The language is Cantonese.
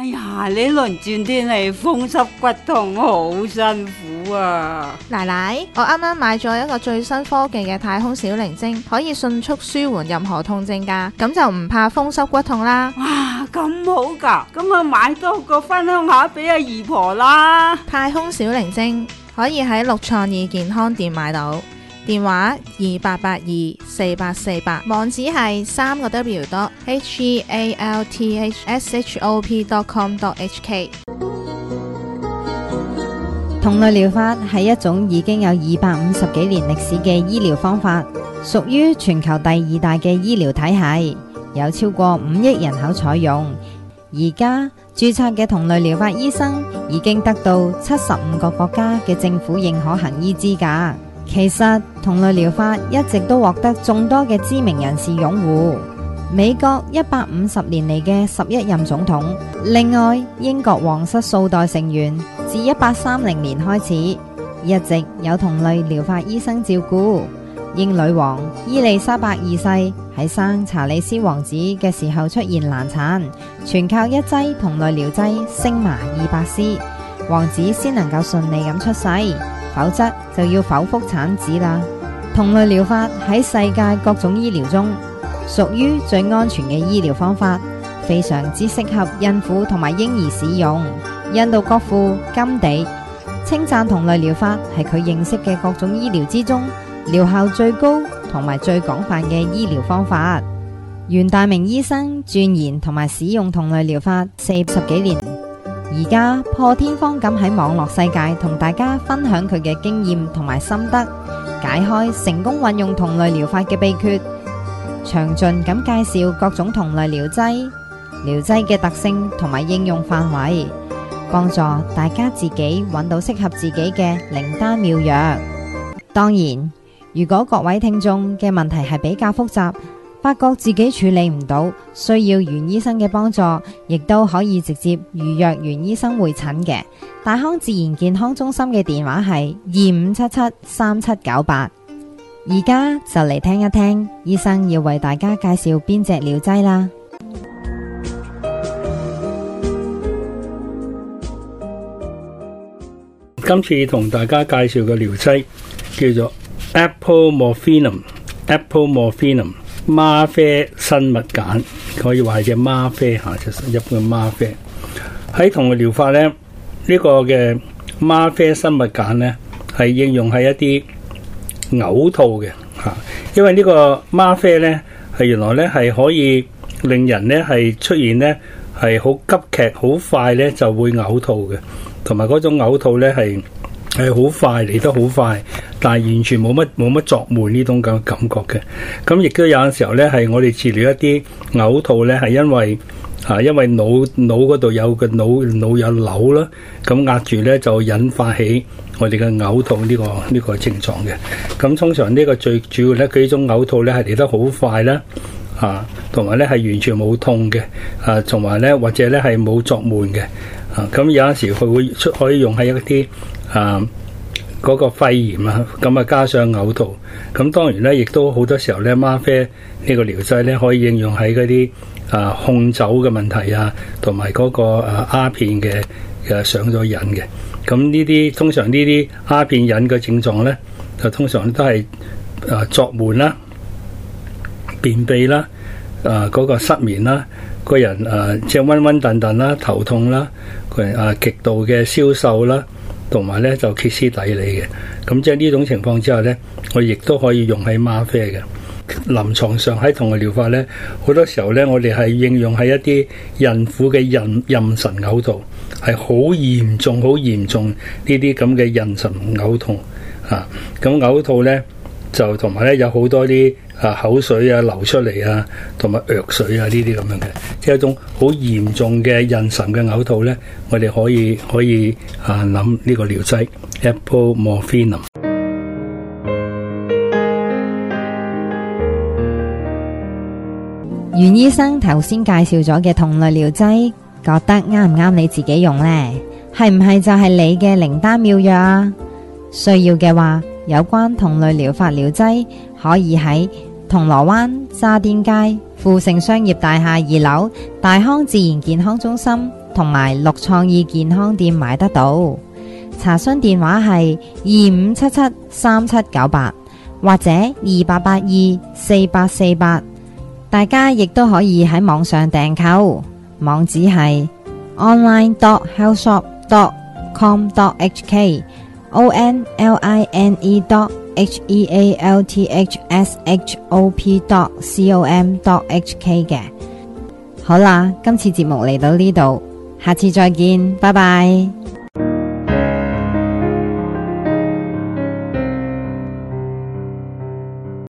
呀，呢輪轉天氣風濕骨痛好辛苦啊！ 奶奶，我啱啱買咗一個最新科技嘅太空小靈精，可以迅速舒緩任何痛症㗎，咁就唔怕風濕骨痛啦。 哇，咁好㗎，咁啊買多個分享下俾阿姨婆啦。 太空小靈精可以喺六創意健康店買到，電話28824848，網址係3個W.healthshop.com.hk。 同類療法係一種已經有250幾年歷史嘅醫療方法，屬於全球第2大嘅醫療體系，有超過5億人口採用。而家註冊嘅同類療法醫生已經得到75個國家嘅政府認可行醫資格。其實同類療法一直都獲得眾多嘅知名人士擁護。美國150年嚟嘅11任總統，另外英國皇室數代成員自1830年開始，一直有同類療法醫生照顧。英女王伊麗莎白二世喺生查理斯王子嘅時候出現難產，全靠一劑同類療劑星麻200絲，王子先能夠順利咁出世，否則就要剖腹產子啦。同類療法喺世界各種醫療中屬於最安全嘅醫療方法，非常之適合孕婦同埋嬰兒使用。印度國父甘地稱讚同類療法係佢認識嘅各種醫療之中療效最高同埋最廣泛嘅醫療方法。袁大明醫生鑽研同埋使用同類療法40幾年，而家破天荒咁喺網絡世界同大家分享佢嘅經驗同埋心得，解開成功運用同類療法嘅秘訣，詳盡咁介紹各種同類療劑嘅特性同埋應用範圍，幫助大家自己揾到適合自己嘅靈丹妙藥。當然，如果各位聽眾嘅問題係比較複雜，發覺自己處理唔到，需要袁醫生嘅幫助，亦都可以直接預約袁醫生會診嘅。大康自然健康中心嘅電話係25773798。而家就嚟聽一聽醫生要為大家介紹邊隻療劑啦。 今次同大家介紹嘅療劑叫做 Apple Morphinum 嗎啡生物鹼，可以話係隻嗎啡吓，就一般嘅嗎啡。喺同類療法咧，呢個嘅嗎啡生物鹼咧係應用喺一啲嘔吐嘅吓，因為呢個嗎啡咧係原來咧係可以令人咧係出現咧係好急劇好快咧就會嘔吐嘅，同埋嗰種嘔吐咧係好快嚟得好快，但係完全冇乜作悶呢種咁嘅感覺嘅。咁亦都有陣時候咧係我哋治療一啲嘔吐咧係因為腦嗰度有個腦有瘤啦，咁壓住咧就引發起我哋嘅嘔吐呢個症狀嘅。咁通常呢個最主要咧，佢呢種嘔吐咧係嚟得好快啦，同埋咧係完全冇痛嘅，同埋咧或者咧係冇作悶嘅，咁有陣時佢會可以用喺一啲嗰個肺炎啊，咁啊加上嘔吐，咁當然咧亦都好多時候咧嗎啡呢個療劑咧可以應用喺嗰啲控酒嘅問題啊，同埋嗰個鴉片嘅上咗癮嘅。咁呢啲通常呢啲鴉片癮嘅症狀咧，就通常都係作悶啦、便秘啦、嗰個失眠啦、個人即係暈暈沌沌啦、頭痛啦、個人極度嘅消瘦啦，同埋咧就歇斯底里嘅。咁即係呢種情況之下咧，我亦都可以用喺嗎啡嘅。臨床上喺同類療法咧，好多時候咧，我哋係應用喺一啲孕婦嘅妊娠嘔吐，係好嚴重呢啲咁嘅妊娠嘔吐啊。咁嘔吐咧就同埋咧有好多啲口水啊流出嚟啊，同埋藥水啊呢啲咁樣嘅，即係一種好嚴重嘅妊娠嘅嘔吐咧，我哋可以諗呢個療劑 Apple Morphinum。 袁醫生頭先介紹咗嘅同類療劑，覺得啱唔啱你自己用呢？係唔係就係你嘅靈丹妙藥啊？需要嘅話，有關同類療法療劑可以喺銅鑼灣渣甸街富盛商業大廈2樓大康自然健康中心同埋綠創意健康店買得到。查詢電話係25773798或者28824848。大家亦都可以喺網上訂購，網址係 online.healthshop.com.hk online.healthshop.com.hk 嘅。好啦，今次節目嚟到呢度，下次再見，拜拜。